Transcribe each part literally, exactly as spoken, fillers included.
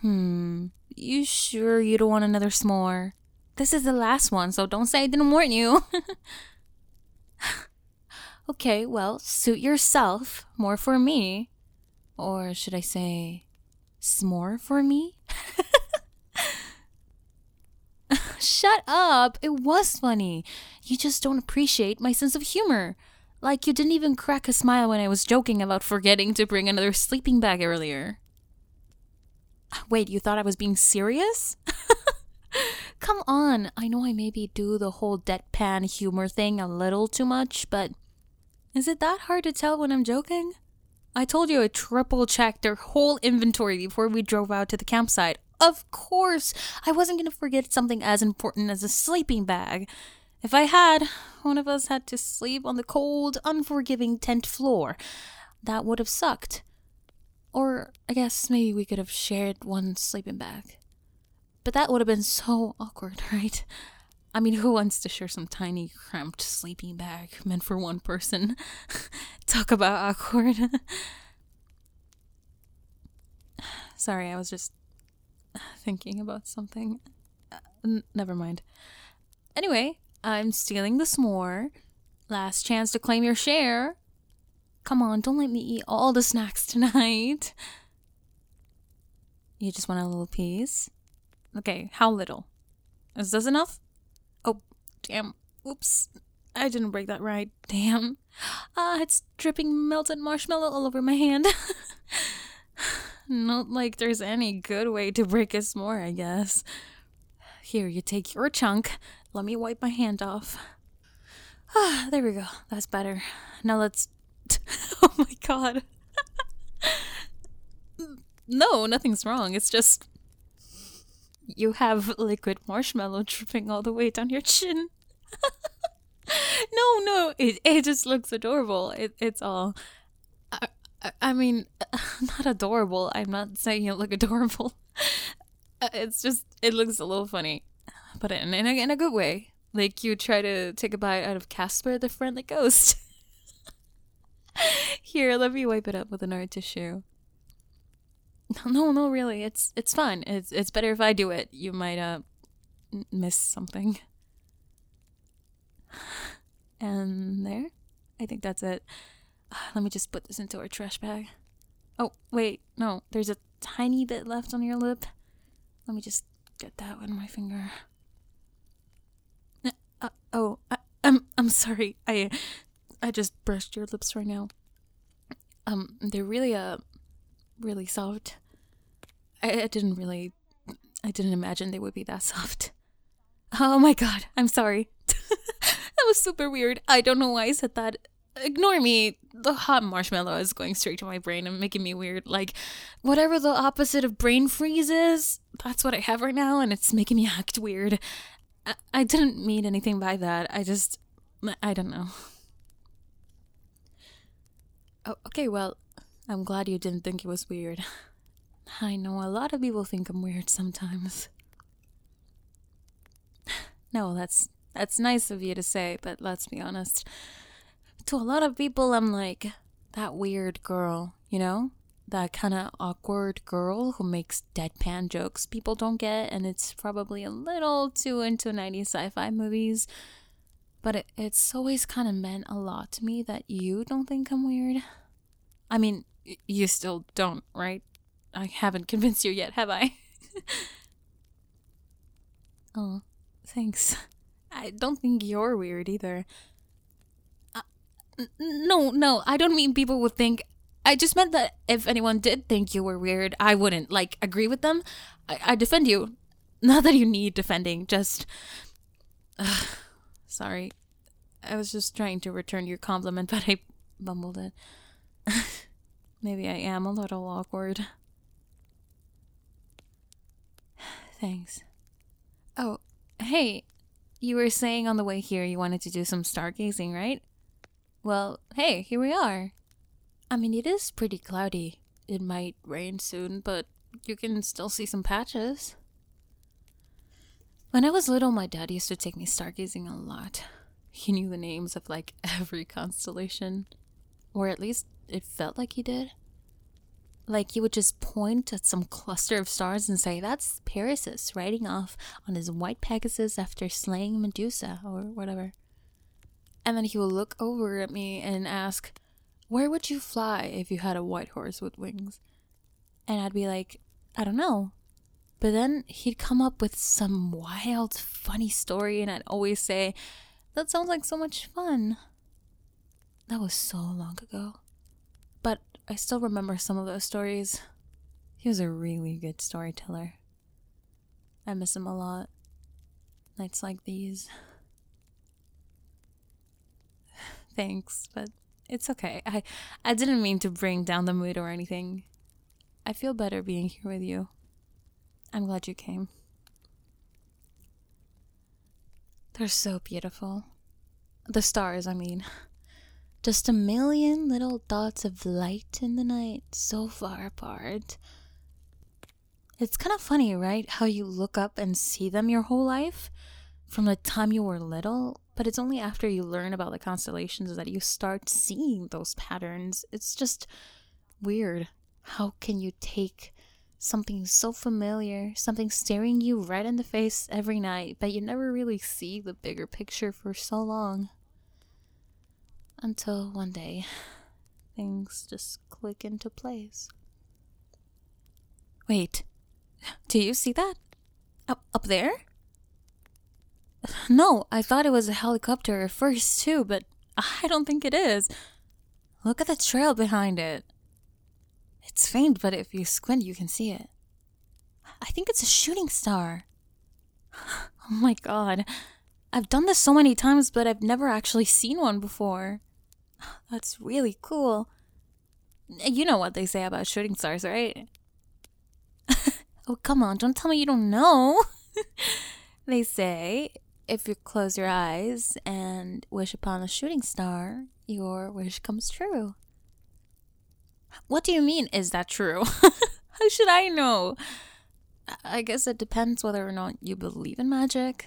Hmm. You sure you don't want another s'more? This is the last one, so don't say I didn't warn you. Okay, well, suit yourself. More for me. Or should I say, s'more for me? Shut up! It was funny. You just don't appreciate my sense of humor. Like you didn't even crack a smile when I was joking about forgetting to bring another sleeping bag earlier. Wait, you thought I was being serious? Come on, I know I maybe do the whole deadpan humor thing a little too much, but is it that hard to tell when I'm joking? I told you I triple checked their whole inventory before we drove out to the campsite. Of course, I wasn't going to forget something as important as a sleeping bag. If I had, one of us had to sleep on the cold, unforgiving tent floor. That would have sucked. Or I guess maybe we could have shared one sleeping bag. But that would have been so awkward, right? I mean, who wants to share some tiny, cramped sleeping bag meant for one person? Talk about awkward. Sorry, I was just thinking about something. Uh, n- never mind. Anyway, I'm stealing the s'more. Last chance to claim your share. Come on, don't let me eat all the snacks tonight. You just want a little piece? Okay, how little? Is this enough? Oh, damn. Oops. I didn't break that right. Damn. Ah, it's dripping melted marshmallow all over my hand. Not like there's any good way to break a s'more, I guess. Here, you take your chunk. Let me wipe my hand off. Ah, there we go. That's better. Now let's... Oh my god. No, nothing's wrong. It's just... You have liquid marshmallow dripping all the way down your chin. No, no, it, it just looks adorable. It, it's all... I, I, I mean, not adorable. I'm not saying it look adorable. It's just, it looks a little funny. But in, in, a, in a good way. Like you try to take a bite out of Casper the Friendly Ghost. Here, let me wipe it up with another tissue. No, no, really, it's it's fun. It's it's better if I do it. You might uh miss something. And there, I think that's it. Let me just put this into our trash bag. Oh wait, no, there's a tiny bit left on your lip. Let me just get that with my finger. Uh, oh, I, I'm I'm sorry. I I just brushed your lips right now. Um, they're really uh really soft. I, I didn't really, I didn't imagine they would be that soft. Oh my god, I'm sorry. That was super weird. I don't know why I said that. Ignore me. The hot marshmallow is going straight to my brain and making me weird. Like, whatever the opposite of brain freeze is, that's what I have right now, and it's making me act weird. I, I didn't mean anything by that. I just, I don't know. Oh, okay, well, I'm glad you didn't think it was weird. I know a lot of people think I'm weird sometimes. No, that's that's nice of you to say, but let's be honest. To a lot of people, I'm like that weird girl, you know? That kind of awkward girl who makes deadpan jokes people don't get, and it's probably a little too into nineties sci-fi movies. But it, it's always kind of meant a lot to me that you don't think I'm weird. I mean, y- you still don't, right? I haven't convinced you yet, have I? Oh, thanks. I don't think you're weird either. Uh, n- no, no, I don't mean people would think. I just meant that if anyone did think you were weird, I wouldn't, like, agree with them. I, I defend you. Not that you need defending, just. Ugh, sorry. I was just trying to return your compliment, but I bumbled it. Maybe I am a little awkward. Thanks. Oh, hey, you were saying on the way here you wanted to do some stargazing, right? Well, hey, here we are. I mean, it is pretty cloudy. It might rain soon, but you can still see some patches. When I was little, my dad used to take me stargazing a lot. He knew the names of like every constellation. Or at least it felt like he did. Like, you would just point at some cluster of stars and say, "That's Perseus riding off on his white Pegasus after slaying Medusa," or whatever. And then he would look over at me and ask, "Where would you fly if you had a white horse with wings?" And I'd be like, "I don't know." But then he'd come up with some wild, funny story, and I'd always say, "That sounds like so much fun." That was so long ago. But I still remember some of those stories. He was a really good storyteller. I miss him a lot. Nights like these. Thanks, but it's okay. I, I didn't mean to bring down the mood or anything. I feel better being here with you. I'm glad you came. They're so beautiful. The stars, I mean. Just a million little dots of light in the night, so far apart. It's kind of funny, right? How you look up and see them your whole life, from the time you were little, but it's only after you learn about the constellations that you start seeing those patterns. It's just weird. How can you take something so familiar, something staring you right in the face every night, but you never really see the bigger picture for so long? Until one day, things just click into place. Wait, do you see that? Up, up there? No, I thought it was a helicopter at first too, but I don't think it is. Look at the trail behind it. It's faint, but if you squint, you can see it. I think it's a shooting star. Oh my god. I've done this so many times, but I've never actually seen one before. That's really cool. You know what they say about shooting stars, right? Oh, come on, don't tell me you don't know. They say, if you close your eyes and wish upon a shooting star, your wish comes true. What do you mean, is that true? How should I know? I guess it depends whether or not you believe in magic.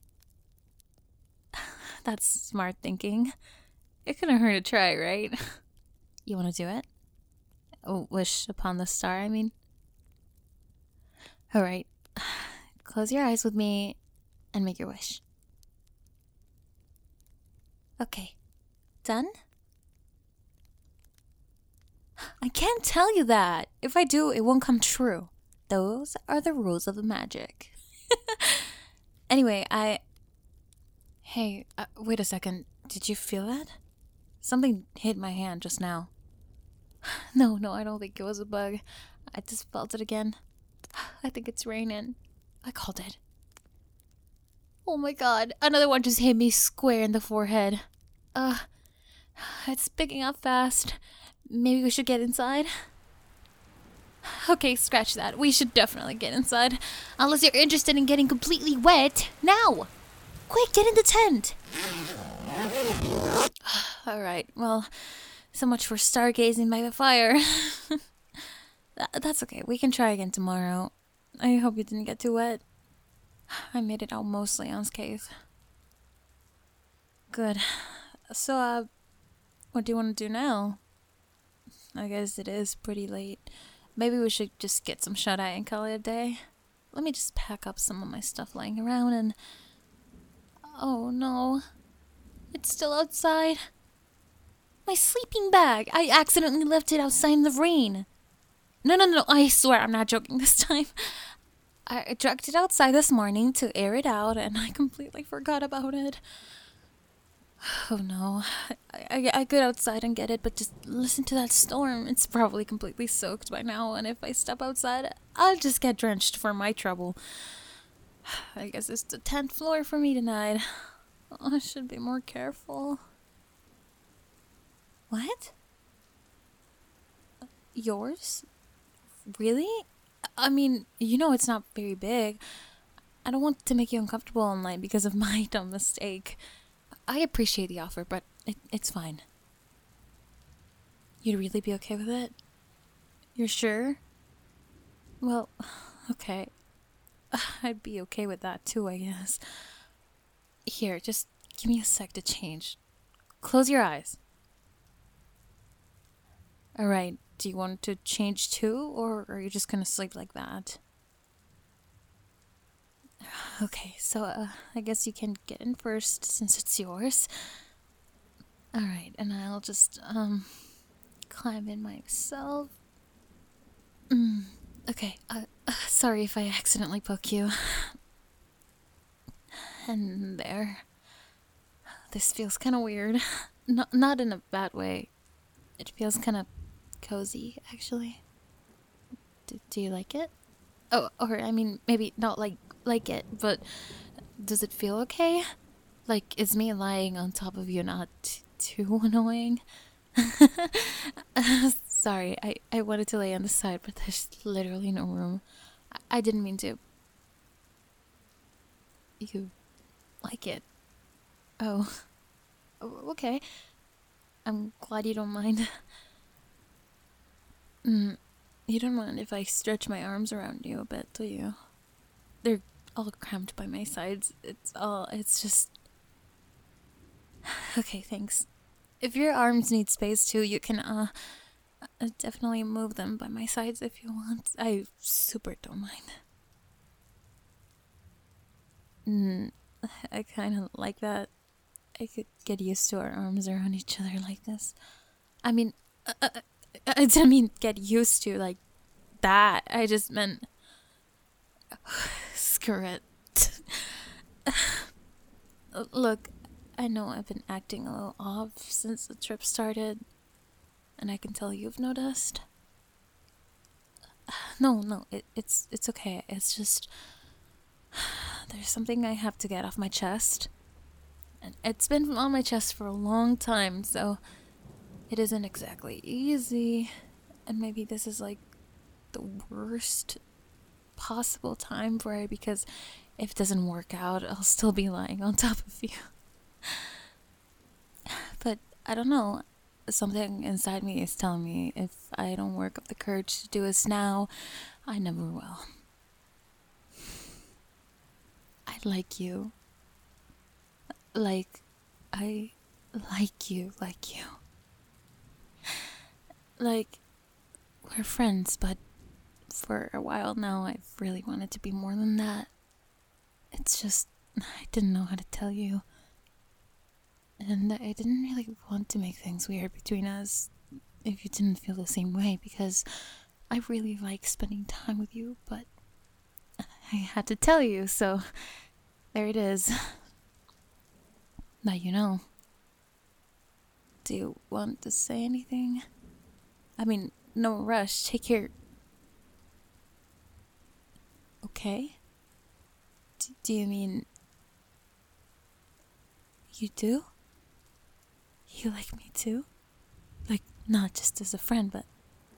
That's smart thinking. It couldn't hurt to try, right? You want to do it? Oh, wish upon the star, I mean. Alright. Close your eyes with me and make your wish. Okay. Done? I can't tell you that. If I do, it won't come true. Those are the rules of the magic. Anyway, I... Hey, uh, wait a second. Did you feel that? Something hit my hand just now. No, no, I don't think it was a bug. I just felt it again. I think it's raining. I called it. Oh my god, another one just hit me square in the forehead. Uh, it's picking up fast. Maybe we should get inside? Okay, scratch that. We should definitely get inside. Unless you're interested in getting completely wet. Now! Quick, get in the tent! Alright, well, so much for stargazing by the fire. That, that's okay, we can try again tomorrow. I hope you didn't get too wet. I made it out mostly unscathed. Good. So, uh, what do you want to do now? I guess it is pretty late. Maybe we should just get some shut-eye and call it a day. Let me just pack up some of my stuff lying around and... Oh no. It's still outside. My sleeping bag! I accidentally left it outside in the rain. No, no, no, I swear I'm not joking this time. I dragged it outside this morning to air it out and I completely forgot about it. Oh no. I, I, I get outside and get it, but just listen to that storm. It's probably completely soaked by now, and if I step outside, I'll just get drenched for my trouble. I guess it's the tenth floor for me tonight. Oh, I should be more careful. What? Yours? Really? I mean, you know it's not very big. I don't want to make you uncomfortable all night because of my dumb mistake. I appreciate the offer, but it, it's fine. You'd really be okay with it? You're sure? Well, okay. I'd be okay with that too, I guess. Here, just give me a sec to change. Close your eyes. Alright, do you want to change too, or are you just gonna sleep like that? Okay, so uh, I guess you can get in first since it's yours. Alright, and I'll just, um, climb in myself. Mm, okay, uh, uh, sorry if I accidentally poke you. And there. This feels kind of weird. Not, not in a bad way. It feels kind of cozy, actually. D- do you like it? Oh, or I mean, maybe not like like it, but does it feel okay? Like, is me lying on top of you not t- too annoying? Sorry, I, I wanted to lay on the side, but there's literally no room. I, I didn't mean to. You like it? Oh, oh, okay. I'm glad you don't mind. Mm, you don't mind if I stretch my arms around you a bit, do you? They're all cramped by my sides. It's all, it's just. Okay, thanks. If your arms need space too, you can, uh, uh, definitely move them by my sides if you want. I super don't mind. Mm, I kind of like that. I could get used to our arms around each other like this. I mean, uh, uh, uh, I didn't mean get used to like that. I just meant. Screw it. Look, I know I've been acting a little off since the trip started, and I can tell you've noticed. No, no, it, it's it's okay. It's just there's something I have to get off my chest, and it's been on my chest for a long time, so it isn't exactly easy. And maybe this is like the worst possible time for it because if it doesn't work out, I'll still be lying on top of you. But I don't know. Something inside me is telling me if I don't work up the courage to do this now, I never will. I like you. Like, I like you, like you. Like, we're friends, but for a while now, I've really wanted to be more than that. It's just, I didn't know how to tell you. And I didn't really want to make things weird between us if you didn't feel the same way, because I really like spending time with you, but I had to tell you, so there it is. Now you know. Do you want to say anything? I mean, no rush. Take your... Okay? D- do you mean... You do? You like me too? Like, not just as a friend, but...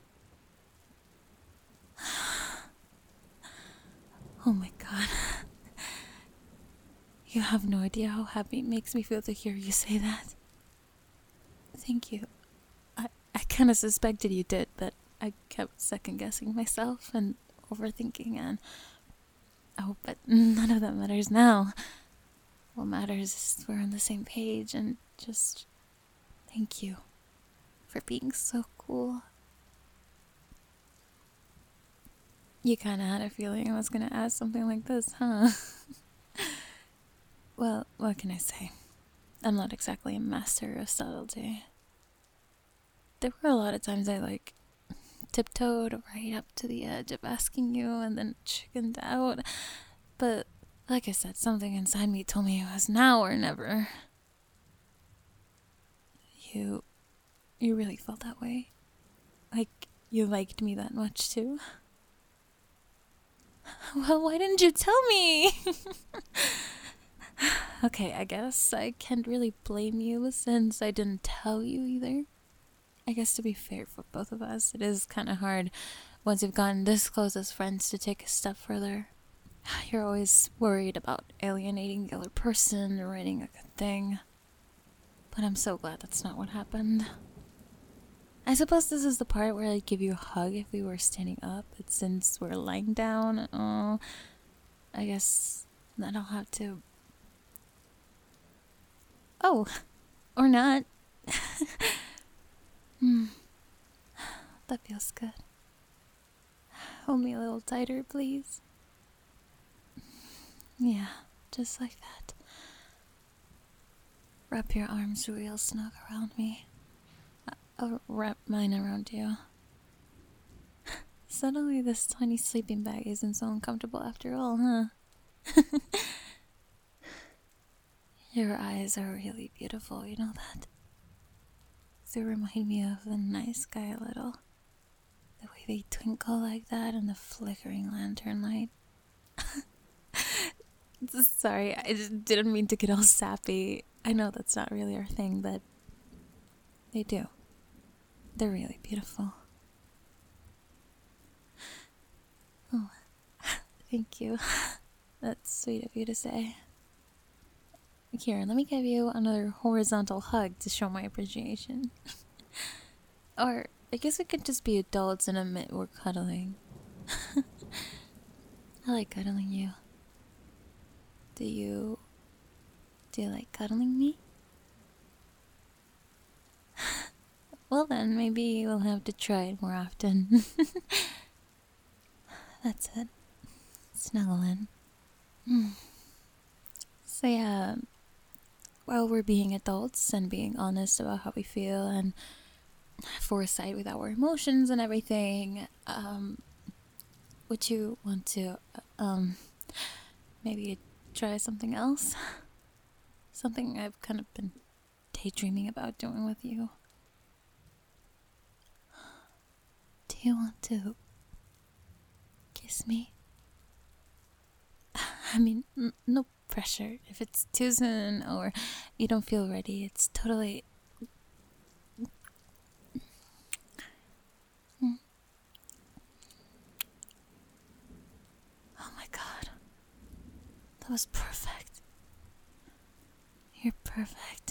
Oh my god. You have no idea how happy it makes me feel to hear you say that. Thank you. I, I kind of suspected you did, but I kept second guessing myself and overthinking and... Oh, but none of that matters now. What matters is we're on the same page and just... Thank you for being so cool. You kind of had a feeling I was going to ask something like this, huh? Well, what can I say? I'm not exactly a master of subtlety. There were a lot of times I, like, tiptoed right up to the edge of asking you and then chickened out. But, like I said, something inside me told me it was now or never. You... you really felt that way? Like, you liked me that much, too? Well, why didn't you tell me? Okay, I guess I can't really blame you since I didn't tell you either. I guess to be fair for both of us, it is kind of hard once you've gotten this close as friends to take a step further. You're always worried about alienating the other person or writing a good thing. But I'm so glad that's not what happened. I suppose this is the part where I'd give you a hug if we were standing up, but since we're lying down, oh, I guess then I'll have to... Oh, or not. Hmm. That feels good. Hold me a little tighter, please. Yeah, just like that. Wrap your arms real snug around me. I'll wrap mine around you. Suddenly, this tiny sleeping bag isn't so uncomfortable after all, huh? Your eyes are really beautiful, you know that? They remind me of the night sky a little. The way they twinkle like that in the flickering lantern light. Sorry, I just didn't mean to get all sappy. I know that's not really our thing, but they do. They're really beautiful. Oh, thank you. That's sweet of you to say. Here, let me give you another horizontal hug to show my appreciation. Or, I guess we could just be adults and admit we're cuddling. I like cuddling you. Do you... Do you like cuddling me? Well then, maybe we'll have to try it more often. That's it. Snuggle in. Mm. So yeah, while we're being adults and being honest about how we feel and foresight with our emotions and everything, um, would you want to, um, maybe try something else? Something I've kind of been daydreaming about doing with you. Do you want to kiss me? I mean, n- no pressure. If it's too soon or you don't feel ready, it's totally... Mm. Oh my god. That was perfect. You're perfect.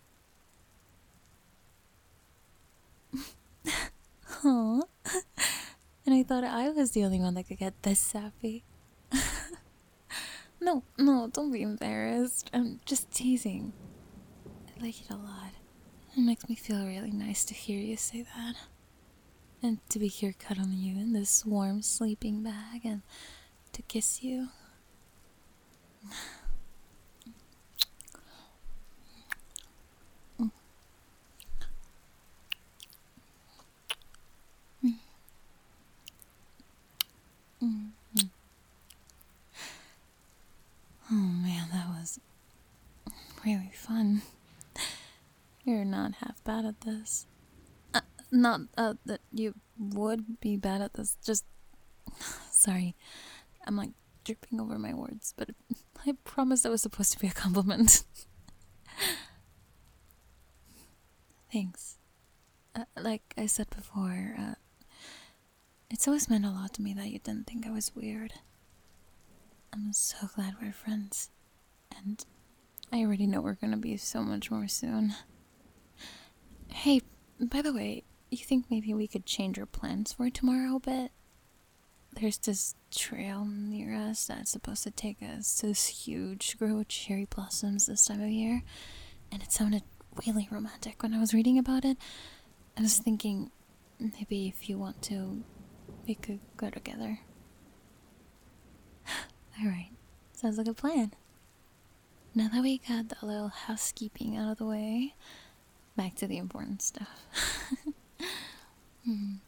Aww. And I thought I was the only one that could get this sappy. No, no, don't be embarrassed. I'm just teasing. I like it a lot. It makes me feel really nice to hear you say that. And to be here cuddling you in this warm sleeping bag and to kiss you. Mm-hmm. Oh man, that was really fun. You're not half bad at this. Uh, not uh, that you would be bad at this, just... Sorry, I'm like dripping over my words, but I promised that was supposed to be a compliment. Thanks. Uh, like I said before, uh, it's always meant a lot to me that you didn't think I was weird. I'm so glad we're friends. And I already know we're gonna be so much more soon. Hey, by the way, you think maybe we could change our plans for tomorrow a bit? There's this trail near us that's supposed to take us to this huge grove of cherry blossoms this time of year, and it sounded really romantic when I was reading about it. I was thinking, maybe if you want to, we could go together. Alright, sounds like a plan. Now that we got the little housekeeping out of the way, back to the important stuff. hmm.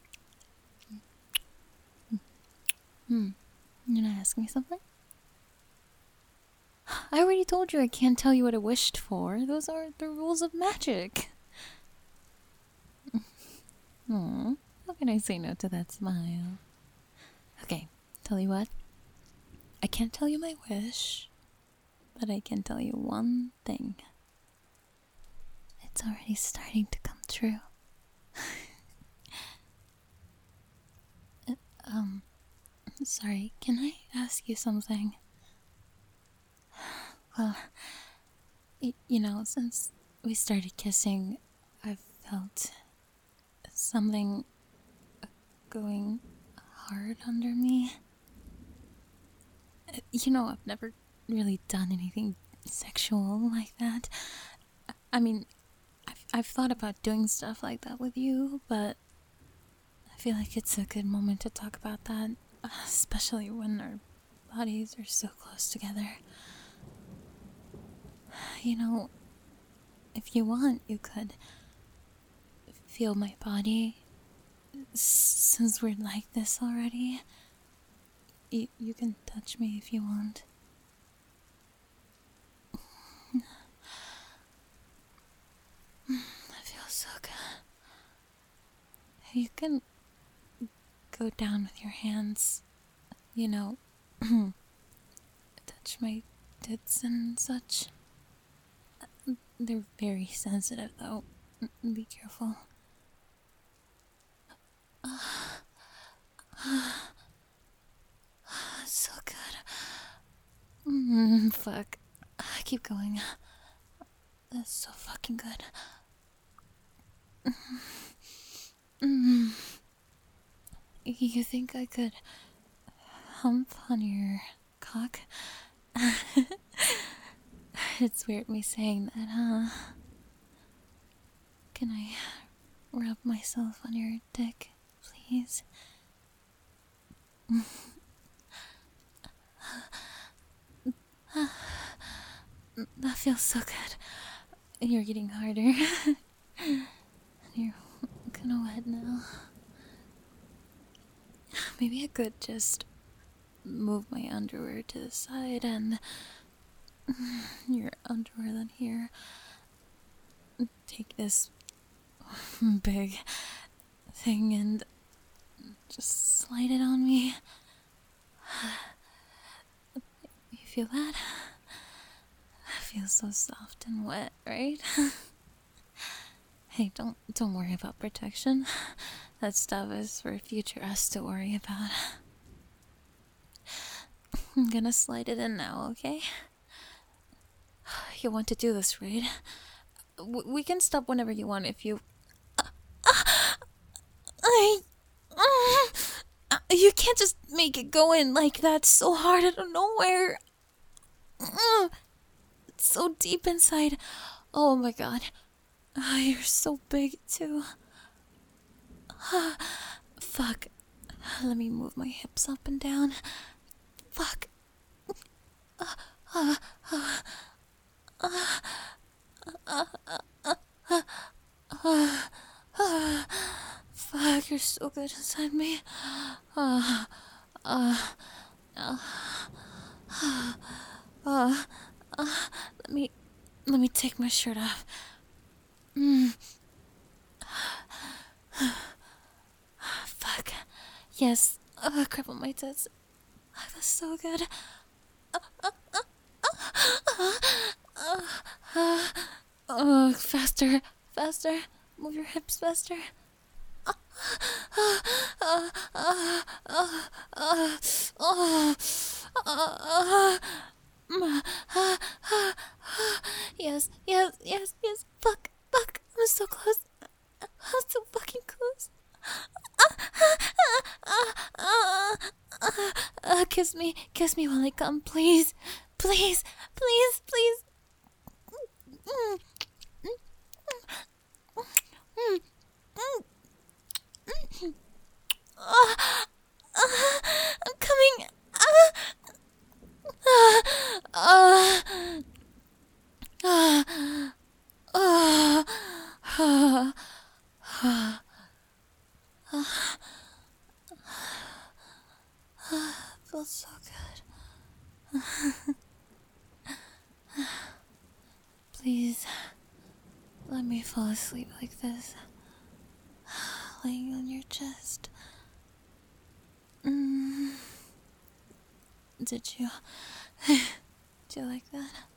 Hmm. You gonna ask me something? I already told you I can't tell you what I wished for. Those are the rules of magic. Aw, how can I say no to that smile? Okay, tell you what. I can't tell you my wish, but I can tell you one thing. It's already starting to come true. uh, um, sorry, can I ask you something? Well, y- you know, since we started kissing, I've felt something going hard under me. Uh, You know, I've never really done anything sexual like that. I- I mean, I've, I've thought about doing stuff like that with you, but I feel like it's a good moment to talk about that, especially when our bodies are so close together. You know, if you want, you could feel my body. S- since we're like this already, you, you can touch me if you want. That feels so good. You can go down with your hands, you know, touch my tits and such. They're very sensitive, though. Be careful. So good. Mm, fuck. Keep going. That's so fucking good. Mm. You think I could hump on your cock? It's weird me saying that, huh? Can I rub myself on your dick, please? That feels so good. You're getting harder. You're kinda wet now. Maybe I could just move my underwear to the side and your underwear then here. Take this big thing and just slide it on me. You feel that? That feels so soft and wet, right? Hey, don't don't worry about protection. That stuff is for future us to worry about. I'm gonna slide it in now, okay? You want to do this, right? W- we can stop whenever you want if you... I... You can't just make it go in like that so hard out of nowhere. It's so deep inside. Oh my god. Oh, you're so big too. Fuck. Let me move my hips up and down. Fuck. Fuck, you're so good inside me. Uh, uh, uh, uh, uh, let me, let me take my shirt off. Mm. Fuck. Yes. Uh, crap on my tits. That's so good. Uh, faster, faster. Move your hips faster. Yes, yes, yes, yes. Fuck, fuck. I'm so close. I'm so fucking close. Uh, kiss me, kiss me while I come, please. Please, please, please. I'm coming. Feels so good. Please, let me fall asleep like this, laying on your chest. Mm. Did you? Did you like that?